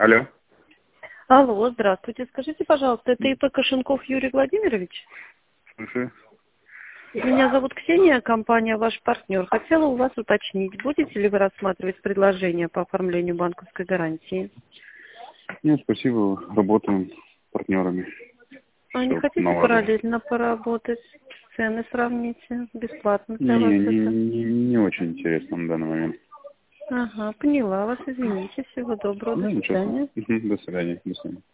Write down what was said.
Алло. Алло, здравствуйте. Скажите, пожалуйста, это ИП Кошенков Юрий Владимирович? Слушаю. Меня зовут Ксения, компания «Ваш партнер». Хотела у вас уточнить, будете ли вы рассматривать предложение по оформлению банковской гарантии? Нет, спасибо. Работаем с партнерами. А не Все хотите налажено. параллельно поработать? Цены сравните? Бесплатно для вас это. Не очень интересно на данный момент. Ага, поняла вас, извините. Всего доброго, Ну, до ничего. свидания. До свидания. До свидания.